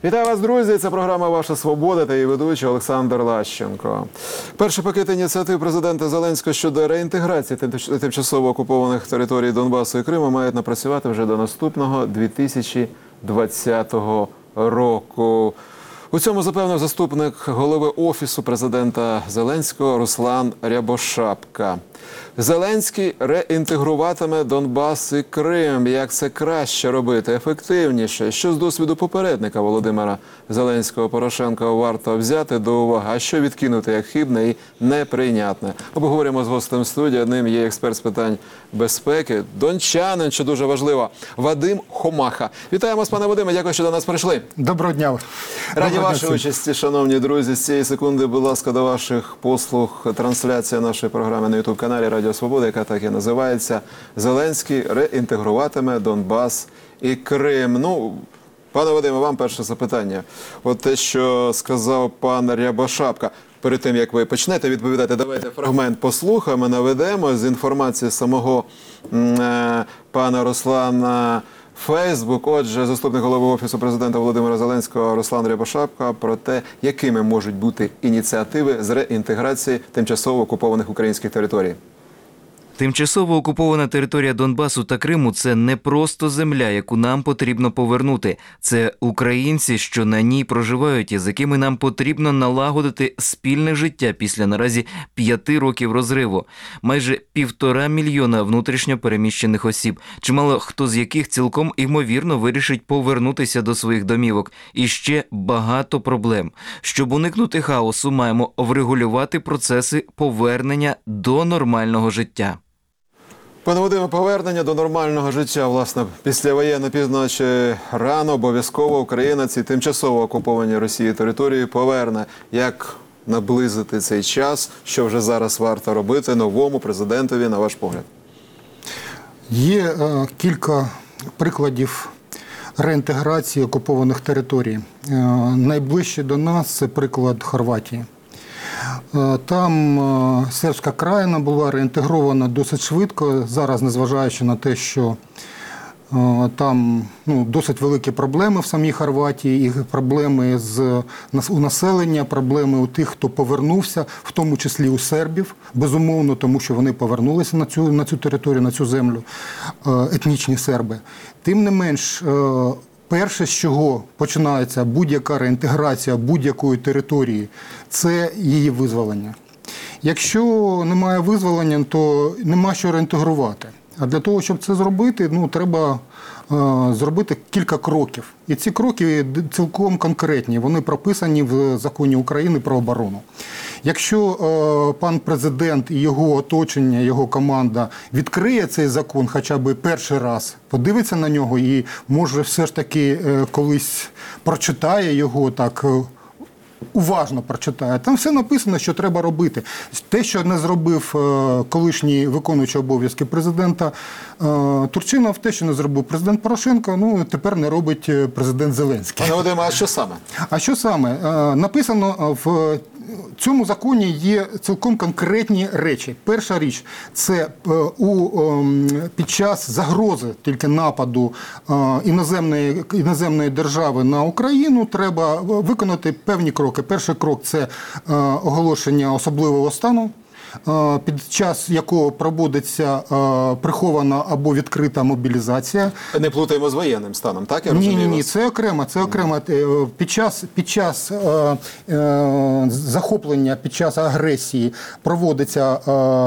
Вітаю вас, друзі! Це програма «Ваша свобода» та її ведучий Олександр Лащенко. Перший пакет ініціатив президента Зеленського щодо реінтеграції тимчасово окупованих територій Донбасу і Криму мають напрацювати вже до наступного 2020 року. У цьому запевнив заступник голови Офісу президента Зеленського Руслан Рябошапка. Зеленський реінтегруватиме Донбас і Крим. Як це краще робити, ефективніше? Що з досвіду попередника Володимира Зеленського Порошенка варто взяти до уваги, а що відкинути як хибне і неприйнятне? Обговоримо з гостем студії. Одним є експерт з питань безпеки, дончанин, що дуже важливо, Вадим Хомаха. Вітаємо вас, пане Вадиме, дякую, що до нас прийшли. Доброго дня. Раді вашої участі, шановні друзі. З цієї секунди, будь ласка, до ваших послуг трансляція нашої програми на YouTube-каналі Радіо Свобода, яка так і називається «Зеленський реінтегруватиме Донбас і Крим». Ну, пане Вадиме, вам перше запитання. От те, що сказав пан Рябошапка. Перед тим, як ви почнете відповідати, давайте фрагмент послухаємо, наведемо з інформації самого пана Руслана Фейсбук. Отже, заступник голови Офісу президента Володимира Зеленського Руслан Рябошапка про те, якими можуть бути ініціативи з реінтеграції тимчасово окупованих українських територій. Тимчасово окупована територія Донбасу та Криму – це не просто земля, яку нам потрібно повернути. Це українці, що на ній проживають і з якими нам потрібно налагодити спільне життя після наразі 5 років розриву. Майже 1,5 мільйона внутрішньо переміщених осіб, чимало хто з яких цілком ймовірно вирішить повернутися до своїх домівок. І ще багато проблем. Щоб уникнути хаосу, маємо врегулювати процеси повернення до нормального життя. Пане Вадиме, повернення до нормального життя, власне, післявоєнне, пізно чи рано, обов'язково Україна ці тимчасово окуповані Росією території поверне. Як наблизити цей час, що вже зараз варто робити новому президентові, на ваш погляд? Є кілька прикладів реінтеграції окупованих територій. Найближче до нас – це приклад Хорватії. Там сербська країна була реінтегрована досить швидко. Зараз, незважаючи на те, що там досить великі проблеми в самій Хорватії, і проблеми у населення, проблеми у тих, хто повернувся, в тому числі у сербів, безумовно, тому що вони повернулися на цю територію, на цю землю, етнічні серби. Тим не менш, перше, з чого починається будь-яка реінтеграція будь-якої території, це її визволення. Якщо немає визволення, то нема що реінтегрувати. А для того, щоб це зробити, треба зробити кілька кроків. І ці кроки цілком конкретні, вони прописані в Законі України про оборону. Якщо пан президент і його оточення, його команда відкриє цей закон хоча б перший раз, подивиться на нього і, може, все ж таки колись прочитає його так, уважно прочитає. Там все написано, що треба робити. Те, що не зробив колишній виконуючий обов'язки президента Турчинов, те, що не зробив президент Порошенко, тепер не робить президент Зеленський. Пане Вадиме, а що саме? А що саме? Написано в цьому законі є цілком конкретні речі. Перша річ – це під час загрози тільки нападу іноземної держави на Україну треба виконати певні кроки. Перший крок – це оголошення особливого стану, під час якого проводиться прихована або відкрита мобілізація. Не плутаємо з воєнним станом, так? Я розумію? Ні, це окремо. Під час захоплення, під час агресії проводиться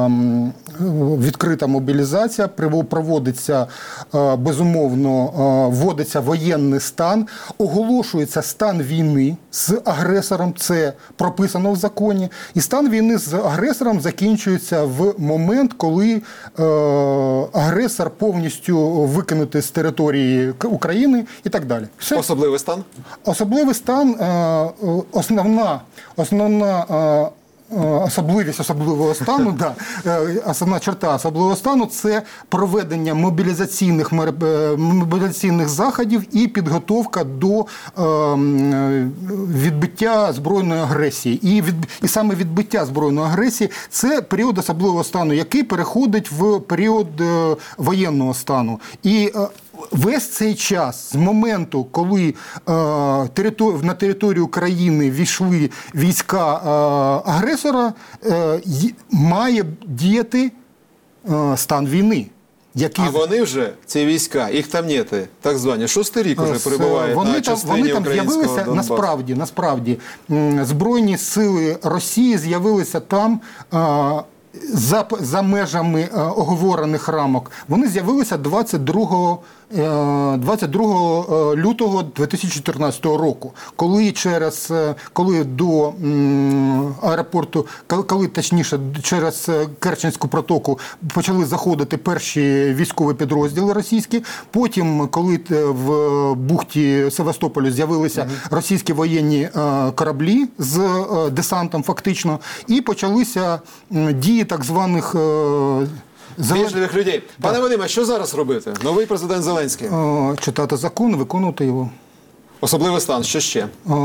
відкрита мобілізація, проводиться, безумовно, вводиться воєнний стан, оголошується стан війни з агресором, це прописано в законі, і стан війни з агресором закінчується в момент, коли агресор повністю викинутий з території України і так далі. Все. Особливий стан? Особливий стан, основна особливість особливого стану, основна черта особливого стану – це проведення мобілізаційних заходів і підготовка до відбиття збройної агресії. І саме відбиття збройної агресії – це період особливого стану, який переходить в період воєнного стану. І весь цей час, з моменту, коли на територію України війшли війська агресора, має діяти стан війни. А вони вже, ці війська, їх там нети, так звані, 6-й рік вже перебувають на частині українського Донбасу. Насправді, Збройні сили Росії з'явилися там за межами оговорених рамок. Вони з'явилися 22 лютого 2014 року, коли до аеропорту, точніше через Керченську протоку почали заходити перші військові підрозділи російські. Потім, коли в бухті Севастополя з'явилися російські воєнні кораблі з десантом фактично, і почалися дії так званих Вежливих людей. Пане Вадиме, що зараз робити? Новий президент Зеленський. Читати закон, виконувати його. Особливий стан, що ще?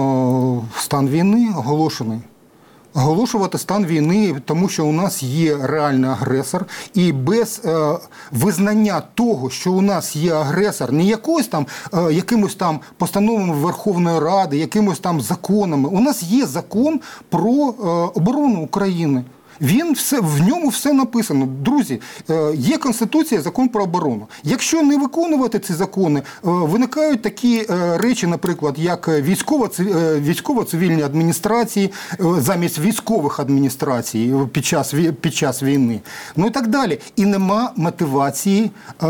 Стан війни оголошений. Оголошувати стан війни, тому що у нас є реальний агресор, і без визнання того, що у нас є агресор, не якимось там постановами Верховної Ради, якимось там законами. У нас є закон про оборону України. В ньому все написано. Друзі, є Конституція, закон про оборону. Якщо не виконувати ці закони, виникають такі речі, наприклад, як військово-цивільні адміністрації замість військових адміністрацій під час війни. Ну і так далі. І нема мотивації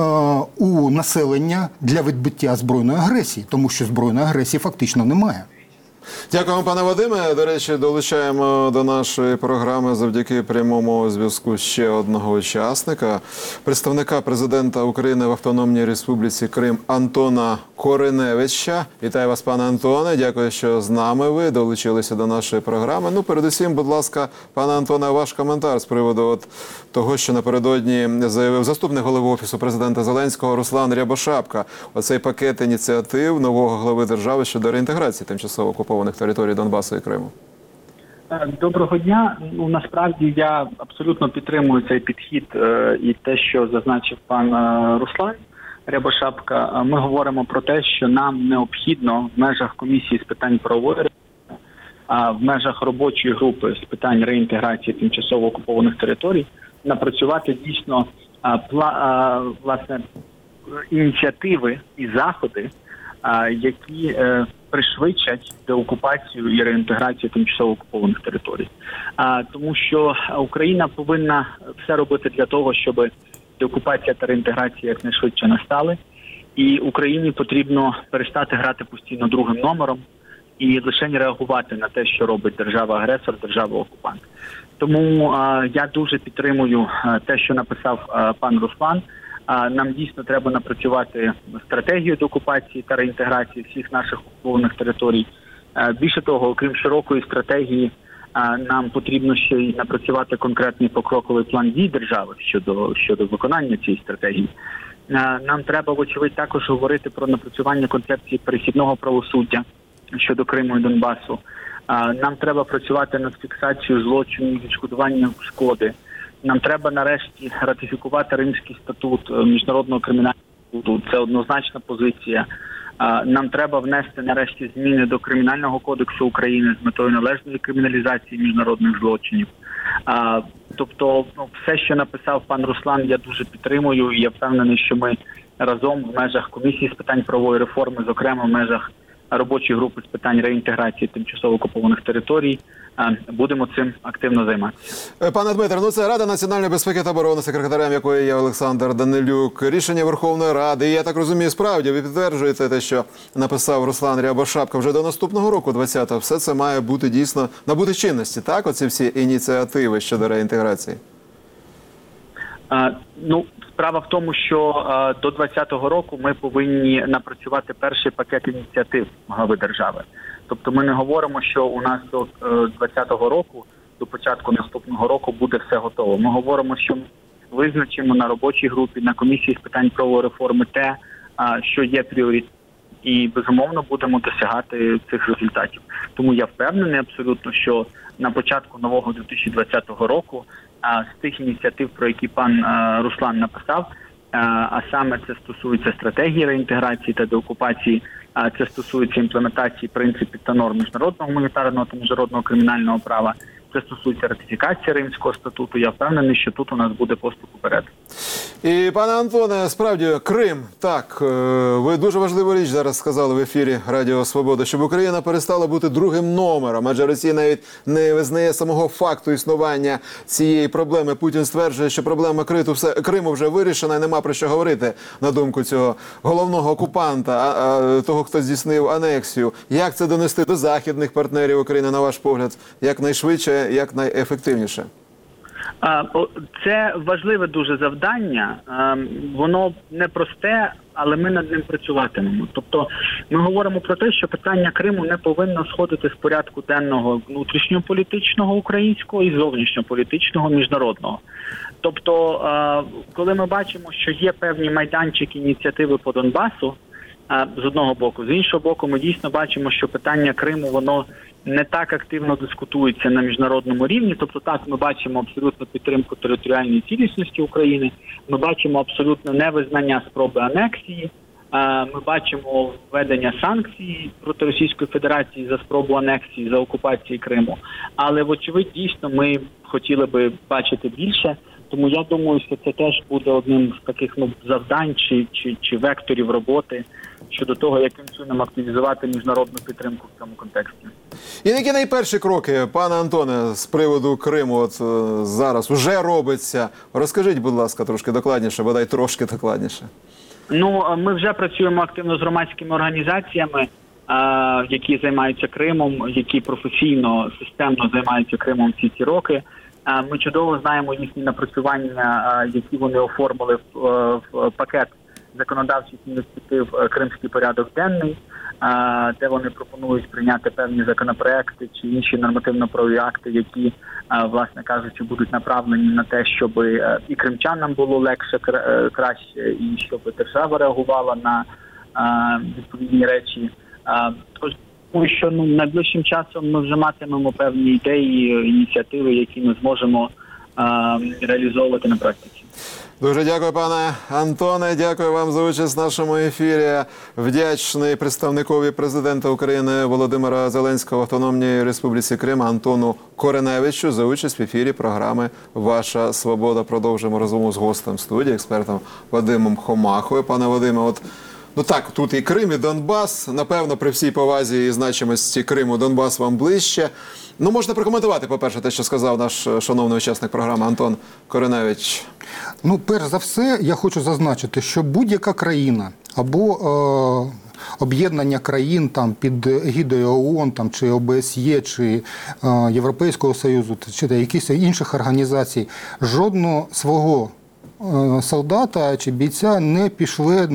у населення для відбиття збройної агресії, тому що збройної агресії фактично немає. Дякуємо, пане Вадиме. До речі, долучаємо до нашої програми завдяки прямому зв'язку ще одного учасника, представника президента України в Автономній Республіці Крим Антона Кориневича. Вітаю вас, пане Антоне. Дякую, що з нами ви долучилися до нашої програми. Ну, передусім, будь ласка, пане Антоне, ваш коментар з приводу того, що напередодні заявив заступник голови Офісу президента Зеленського Руслан Рябошапка. Оцей пакет ініціатив нового глави держави щодо реінтеграції тимчасово окупованих територій Донбасу і Криму. Доброго дня. Насправді я абсолютно підтримую цей підхід і те, що зазначив пан Руслан Рябошапка. Ми говоримо про те, що нам необхідно в межах комісії з питань правової реформи, в межах робочої групи з питань реінтеграції тимчасово окупованих територій напрацювати дійсно власне ініціативи і заходи, які пришвидшать деокупацію і реінтеграцію тимчасово окупованих територій. Тому що Україна повинна все робити для того, щоб деокупація та реінтеграція якнайшвидше настали. І Україні потрібно перестати грати постійно другим номером і лише реагувати на те, що робить держава-агресор, держава-окупант. Тому я дуже підтримую те, що написав пан Руслан. Нам дійсно треба напрацювати стратегію деокупації та реінтеграції всіх наших окупованих територій. Більше того, окрім широкої стратегії, нам потрібно ще й напрацювати конкретний покроковий план дій держави щодо виконання цієї стратегії. Нам треба, вочевидь, також говорити про напрацювання концепції перехідного правосуддя щодо Криму і Донбасу. Нам треба працювати над фіксацією злочинів, відшкодуванням шкоди. Нам треба нарешті ратифікувати Римський статут Міжнародного кримінального суду. Це однозначна позиція. Нам треба внести нарешті зміни до Кримінального кодексу України з метою належної криміналізації міжнародних злочинів. Тобто, все, що написав пан Руслан, я дуже підтримую. І я впевнений, що ми разом в межах комісії з питань правової реформи, зокрема в межах робочої групи з питань реінтеграції тимчасово окупованих територій, будемо цим активно займатися. Пане Дмитре, це Рада національної безпеки та оборони, секретарем якої є Олександр Данилюк. Рішення Верховної Ради, і я так розумію, справді ви підтверджуєте те, що написав Руслан Рябошапка, вже до наступного року, 20-го, все це має бути дійсно набути чинності, так? Оці всі ініціативи щодо реінтеграції? Справа в тому, що до 2020 року ми повинні напрацювати перший пакет ініціатив глави держави. Тобто ми не говоримо, що у нас до 2020 року, до початку наступного року буде все готово. Ми говоримо, що ми визначимо на робочій групі, на комісії з питань правової реформи те, що є пріоритетом. І, безумовно, будемо досягати цих результатів. Тому я впевнений абсолютно, що на початку нового 2020 року з тих ініціатив, про які пан Руслан написав, а саме це стосується стратегії реінтеграції та деокупації, це стосується імплементації принципів та норм міжнародного гуманітарного та міжнародного кримінального права, це стосується ратифікації Римського статуту. Я впевнений, що тут у нас буде поступ уперед. І, пане Антоне, справді, Крим, так, ви дуже важливу річ зараз сказали в ефірі Радіо Свобода, щоб Україна перестала бути другим номером, адже Росія навіть не визнає самого факту існування цієї проблеми. Путін стверджує, що проблема Криму вже вирішена і нема про що говорити, на думку цього головного окупанта, того, хто здійснив анексію. Як це донести до західних партнерів України, на ваш погляд, якнайшвидше, якнайефективніше? Це важливе дуже завдання. Воно непросте, але ми над ним працюватимемо. Тобто ми говоримо про те, що питання Криму не повинно сходити з порядку денного внутрішньополітичного українського і зовнішньополітичного міжнародного. Тобто, коли ми бачимо, що є певні майданчики ініціативи по Донбасу, з одного боку, з іншого боку, ми дійсно бачимо, що питання Криму, воно не так активно дискутується на міжнародному рівні. Тобто так, ми бачимо абсолютну підтримку територіальної цілісності України, ми бачимо абсолютно невизнання спроби анексії, ми бачимо введення санкцій проти Російської Федерації за спробу анексії, за окупації Криму. Але, вочевидь, дійсно, ми хотіли би бачити більше. Тому я думаю, що це теж буде одним з таких завдань чи векторів роботи щодо того, яким чином активізувати міжнародну підтримку в цьому контексті. І які найперші кроки, пане Антоне, з приводу Криму от зараз уже робиться? Розкажіть, будь ласка, трошки докладніше, бодай трошки докладніше. Ми вже працюємо активно з громадськими організаціями, які займаються Кримом, які професійно, системно займаються Кримом всі ці роки. Ми чудово знаємо їхні напрацювання, які вони оформили в пакет законодавчих ініціатив «Кримський порядок денний», де вони пропонують прийняти певні законопроекти чи інші нормативно-правові акти, які, власне кажучи, будуть направлені на те, щоб і кримчанам було легше, краще, і щоб держава реагувала на відповідні речі. Тому що найближчим часом ми вже матимемо певні ідеї, ініціативи, які ми зможемо реалізовувати на практиці. Дуже дякую, пане Антоне. Дякую вам за участь в нашому ефірі. Вдячний представникові президента України Володимира Зеленського в Автономній Республіці Крим Антону Кореневичу за участь в ефірі програми «Ваша Свобода». Продовжуємо розмову з гостем студії, експертом Вадимом Хомахою. Пане Вадиме, так, тут і Крим, і Донбас. Напевно, при всій повазі і значимості Криму Донбас вам ближче. Можна прокоментувати, по-перше, те, що сказав наш шановний учасник програми Антон Кореневич. Перш за все, я хочу зазначити, що будь-яка країна або об'єднання країн під егідою ООН, чи ОБСЄ, чи Європейського Союзу, чи якихось інших організацій, жодного свого солдата чи бійця не пішли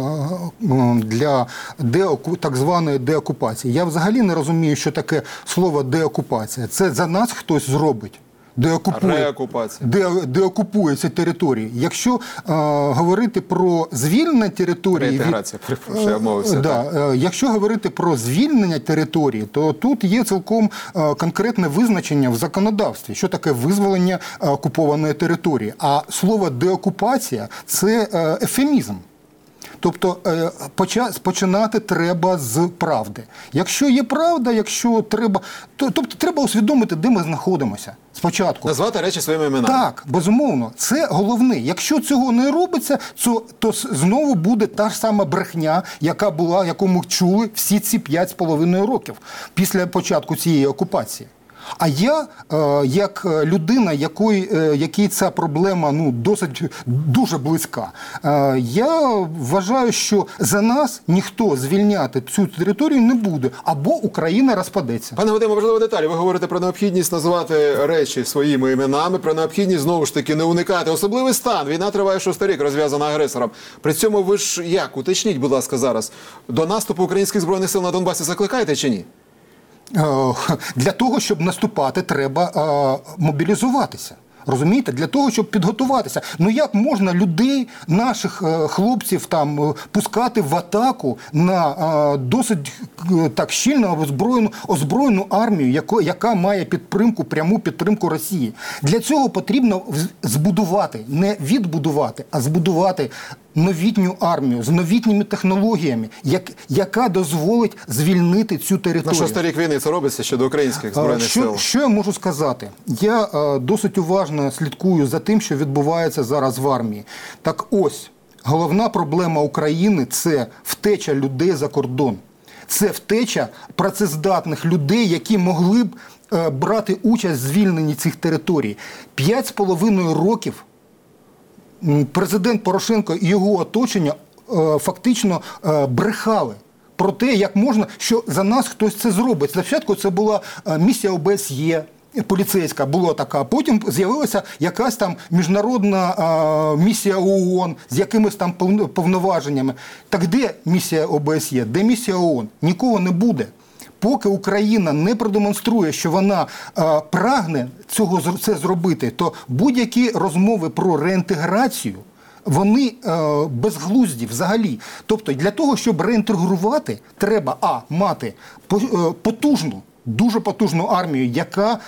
для так званої деокупації. Я взагалі не розумію, що таке слово деокупація. Це за нас хтось зробить. Деокупує ці території. Якщо говорити про звільнення території... Реінтеграція, перепрошую, я обмовився. Якщо говорити про звільнення території, то тут є цілком конкретне визначення в законодавстві, що таке визволення окупованої території. А слово деокупація – це ефемізм. Тобто починати треба з правди. Якщо є правда, якщо треба... Тобто треба усвідомити, де ми знаходимося спочатку. Назвати речі своїми іменами. Так, безумовно. Це головне. Якщо цього не робиться, то знову буде та ж сама брехня, яку ми чули всі ці 5,5 років після початку цієї окупації. А я, як людина, якій ця проблема досить дуже близька, я вважаю, що за нас ніхто звільняти цю територію не буде, або Україна розпадеться. Пане Вадиме, важлива деталь. Ви говорите про необхідність називати речі своїми іменами, про необхідність, знову ж таки, не уникати особливий стан. Війна триває 6-й рік, розв'язана агресором. При цьому ви ж як? Уточніть, будь ласка, зараз. До наступу українських збройних сил на Донбасі закликаєте чи ні? Для того, щоб наступати, треба мобілізуватися. Розумієте? Для того, щоб підготуватися. Ну як можна людей, наших хлопців там пускати в атаку на досить так щільно озброєну армію, яка має підтримку, пряму підтримку Росії? Для цього потрібно збудувати, не відбудувати, а збудувати новітню армію з новітніми технологіями, яка дозволить звільнити цю територію. На 6-й рік війни це робиться щодо українських збройних сил? Що я можу сказати? Я досить уважно слідкую за тим, що відбувається зараз в армії. Так ось, головна проблема України – це втеча людей за кордон. Це втеча працездатних людей, які могли б брати участь в звільненні цих територій. 5,5 років президент Порошенко і його оточення фактично брехали про те, як можна, що за нас хтось це зробить. Спочатку це була місія ОБСЄ, поліцейська була така, потім з'явилася якась там міжнародна місія ООН з якимись там повноваженнями. Так де місія ОБСЄ, де місія ООН? Нікого не буде. Поки Україна не продемонструє, що вона прагне це зробити, то будь-які розмови про реінтеграцію, вони безглузді взагалі. Тобто для того, щоб реінтегрувати, треба мати потужну, дуже потужну армію, яка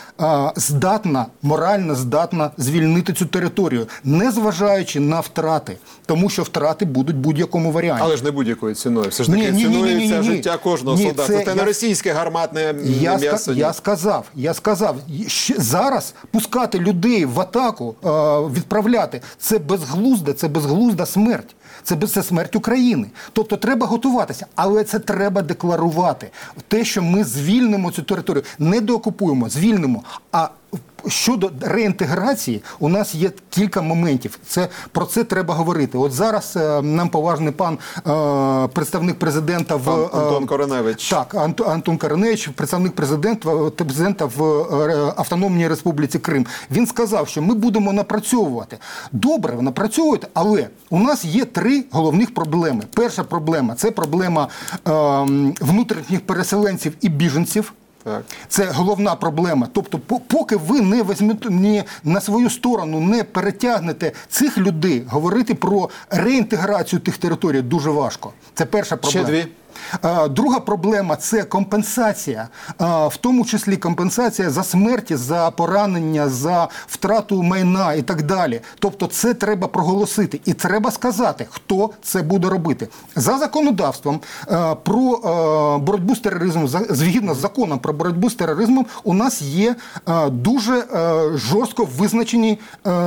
морально здатна звільнити цю територію, незважаючи на втрати. Тому що втрати будуть в будь-якому варіанті. Але ж не будь-якою ціною. Все ж таки цінується життя кожного солдата. Це не російське гарматне м'ясо. Я сказав, зараз пускати людей в атаку, відправляти, це безглузда смерть. Це смерть України. Тобто треба готуватися, але це треба декларувати. Те, що ми звільнимо цю територію, не деокупуємо, звільнимо. А щодо реінтеграції, у нас є кілька моментів. Про це треба говорити. От зараз нам поважний пан представник президента Антон Кореневич. Так, Антон Кореневич, представник президента в Автономній Республіці Крим. Він сказав, що ми будемо напрацьовувати. Добре, ви напрацьовуєте, але у нас є 3 головних проблеми. Перша проблема – це проблема внутрішніх переселенців і біженців. Так. Це головна проблема. Тобто, поки ви не візьмете на свою сторону, не перетягнете цих людей, говорити про реінтеграцію тих територій дуже важко. Це перша проблема. Ще 2. Друга проблема – це компенсація, в тому числі компенсація за смерті, за поранення, за втрату майна і так далі. Тобто це треба проголосити і треба сказати, хто це буде робити. За законодавством про боротьбу з тероризмом, згідно з законом про боротьбу з тероризмом, у нас є дуже жорстко визначені,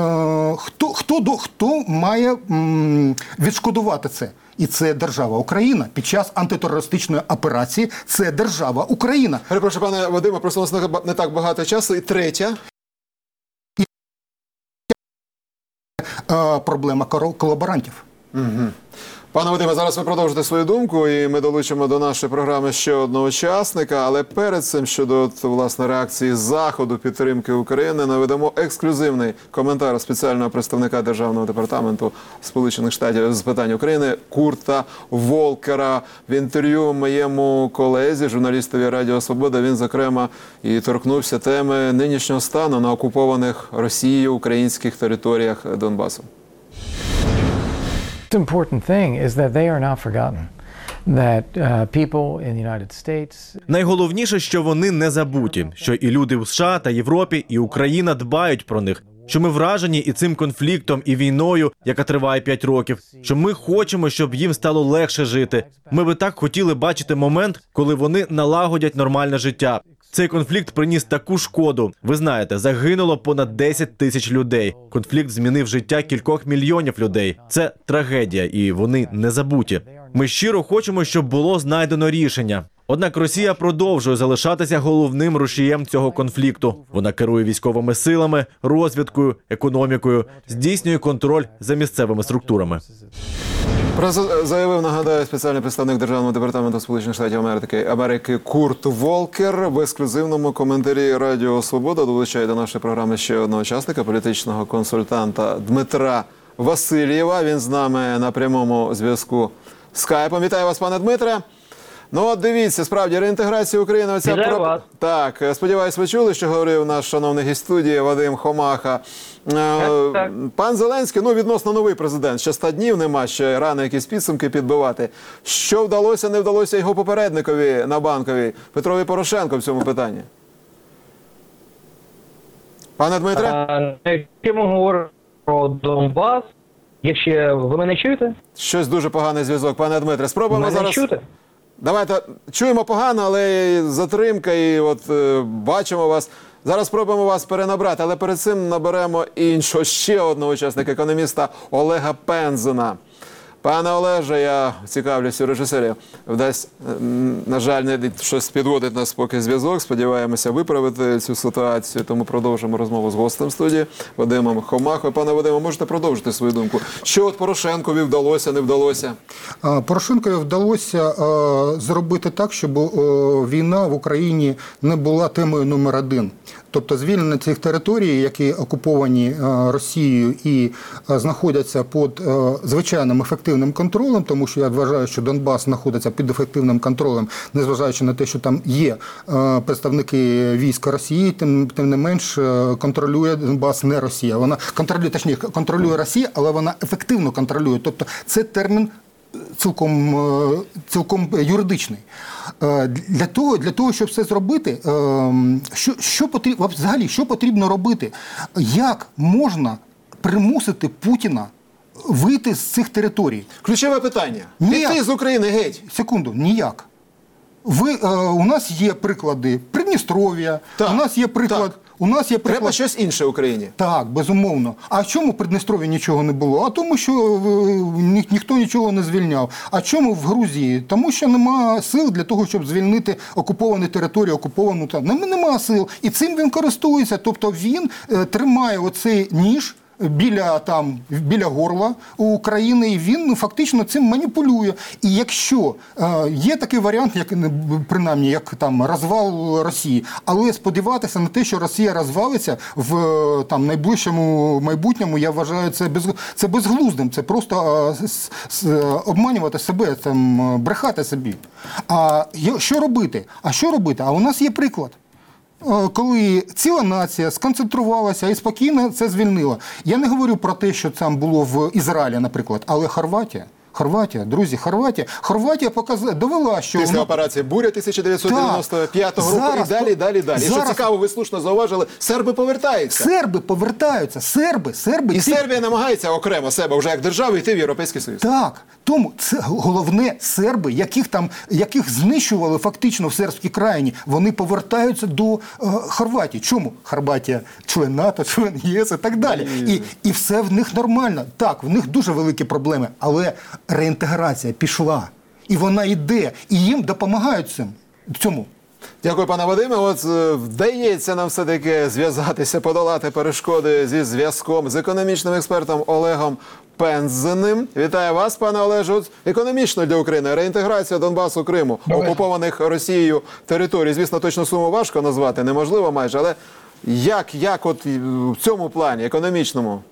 хто має відшкодувати це. І це держава Україна. Під час антитерористичної операції це держава Україна. Перепрошую, пане Вадиме, просто у нас не так багато часу. І третя. Проблема колаборантів. Угу. Пане Вадиме, зараз ви продовжите свою думку, і ми долучимо до нашої програми ще одного учасника. Але перед цим, щодо власне реакції Заходу підтримки України, наведемо ексклюзивний коментар спеціального представника Державного департаменту Сполучених Штатів з питань України Курта Волкера. В інтерв'ю моєму колезі, журналістові Радіо Свобода, він, зокрема, і торкнувся теми нинішнього стану на окупованих Росією українських територіях Донбасу. The important thing is that they are not forgotten. That people in the United States. Найголовніше, що вони не забуті, що і люди в США та Європі, і Україна дбають про них, що ми вражені і цим конфліктом, і війною, яка триває 5 років, що ми хочемо, щоб їм стало легше жити. Ми би так хотіли бачити момент, коли вони налагодять нормальне життя. Цей конфлікт приніс таку шкоду. Ви знаєте, загинуло понад 10 тисяч людей. Конфлікт змінив життя кількох мільйонів людей. Це трагедія, і вони не забуті. Ми щиро хочемо, щоб було знайдено рішення. Однак Росія продовжує залишатися головним рушієм цього конфлікту. Вона керує військовими силами, розвідкою, економікою, здійснює контроль за місцевими структурами. Заявив, нагадаю, спеціальний представник Державного департаменту Сполучених Штатів Америки Курт Волкер. В ексклюзивному коментарі Радіо Свобода долучає до нашої програми ще одного учасника, політичного консультанта Дмитра Васильєва. Він з нами на прямому зв'язку скайпом. Вітаю вас, пане Дмитре. Ну от дивіться, справді, реінтеграція України. Вітаю вас. Так, сподіваюсь, ви чули, що говорив наш шановний гість студії Вадим Хомаха. Так. Пан Зеленський, відносно новий президент, ще 100 днів нема, ще рано якісь підсумки підбивати. Що вдалося, не вдалося його попередникові на Банковій, Петрові Порошенко в цьому питанні? Пане Дмитре? Якщо ми говоримо про Донбас, ви мене чуєте? Щось дуже поганий зв'язок, пане Дмитре. Спробуємо Мене зараз... чути? Давайте, чуємо погано, але затримка, і бачимо вас. Зараз спробуємо вас перенабрати, але перед цим наберемо іншого, ще одного учасника, економіста Олега Пензена. Пане Олеже, я цікавлюсь у режисерів. Вдасться, на жаль, не щось підводить нас поки зв'язок. Сподіваємося виправити цю ситуацію, тому продовжимо розмову з гостем студії Вадимом Хомахою. Пане Вадиме, можете продовжити свою думку? Що от Порошенкові вдалося, не вдалося? Порошенкові вдалося зробити так, щоб війна в Україні не була темою номер один. Тобто звільнення цих територій, які окуповані Росією і знаходяться під звичайним ефективним контролем, тому що я вважаю, що Донбас знаходиться під ефективним контролем, незважаючи на те, що там є представники війська Росії, тим не менш контролює Донбас не Росія. Вона контролює Росія, але вона ефективно контролює. Тобто це термін цілком юридичний. Для того, щоб це зробити, що потрібно робити? Як можна примусити Путіна вийти з цих територій? Ключове питання. Ніяк. Піти з України геть. Секунду, ніяк. У нас є приклади Придністров'я, Так, у нас є приклад... Треба щось інше Україні. Так, безумовно. А чому в Придністров'ї нічого не було? А тому, що ніхто нічого не звільняв. А чому в Грузії? Тому що нема сил для того, щоб звільнити окуповані території, окуповану там. Нема сил. І цим він користується. Тобто він тримає оцей ніж біля горла у України, і він фактично цим маніпулює. І якщо є такий варіант, принаймні, як там розвал Росії, але сподіватися на те, що Росія розвалиться в найближчому майбутньому, я вважаю, це безглуздим. Це просто обманювати себе, брехати собі. А що робити? А у нас є приклад. Коли ціла нація сконцентрувалася і спокійно це звільнила. Я не говорю про те, що там було в Ізраїлі, наприклад, але Хорватія, довела, що... Після операції «Буря» 1995 року і далі. І що цікаво, ви слушно зауважили, серби повертаються. І Сербія намагається окремо себе вже як держава йти в Європейський Союз. Так, тому це головне серби, яких знищували фактично в сербській країні, вони повертаються до Хорватії. Чому? Хорватія член НАТО, член ЄС і так далі. І все в них нормально. Так, в них дуже великі проблеми, але реінтеграція пішла. І вона йде. І їм допомагають цьому. Дякую, пане Вадиме. От вдається нам все-таки зв'язатися, подолати перешкоди зі зв'язком з економічним експертом Олегом Пензеним. Вітаю вас, пане Олеже. От економічно для України реінтеграція Донбасу, Криму, окупованих Росією територій. Звісно, точну суму важко назвати, неможливо майже, але як от в цьому плані, економічному?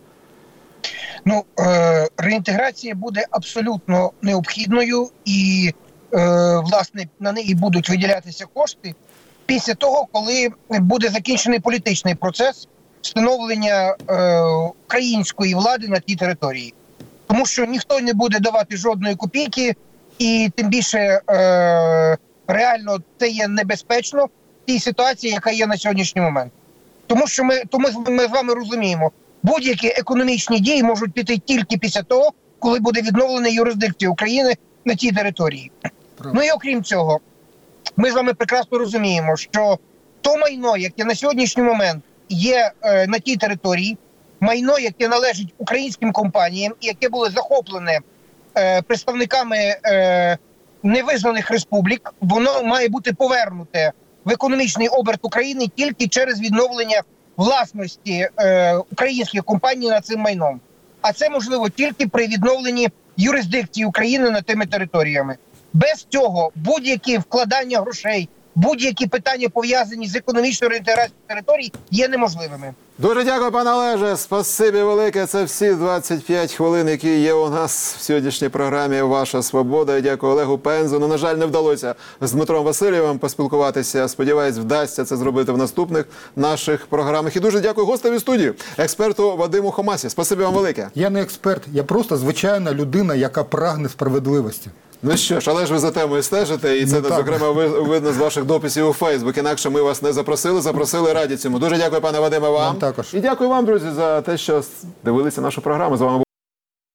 Реінтеграція буде абсолютно необхідною і, власне, на неї будуть виділятися кошти після того, коли буде закінчений політичний процес встановлення української влади на тій території. Тому що ніхто не буде давати жодної копійки, і тим більше реально це є небезпечно в тій ситуації, яка є на сьогоднішній момент. Тому що ми з вами розуміємо, будь-які економічні дії можуть піти тільки після того, коли буде відновлена юрисдикція України на тій території. Ну і окрім цього, ми з вами прекрасно розуміємо, що то майно, яке на сьогоднішній момент є на тій території, майно, яке належить українським компаніям і яке було захоплене представниками невизнаних республік, воно має бути повернуте в економічний оберт України тільки через відновлення власності українських компаній над цим майном. А це можливо тільки при відновленні юрисдикції України над тими територіями. Без цього будь-які вкладання грошей, будь-які питання, пов'язані з економічною реінтеграцією територій, є неможливими. Дуже дякую, пане Олеже. Спасибі велике. Це всі 25 хвилин, які є у нас в сьогоднішній програмі «Ваша свобода». І дякую Олегу Пензу. На жаль, не вдалося з Дмитром Васильєвим поспілкуватися. Сподіваюсь, вдасться це зробити в наступних наших програмах. І дуже дякую гостеві студії, експерту Вадиму Хомасі. Спасибі вам велике. Я не експерт, я просто звичайна людина, яка прагне справедливості. Ну що ж, але ж ви за темою стежите, і це, Ну, так. зокрема, видно з ваших дописів у Фейсбук. Інакше ми вас не запросили раді цьому. Дуже дякую, пане Вадиме, вам. Вам також. І дякую вам, друзі, за те, що дивилися нашу програму. З вами був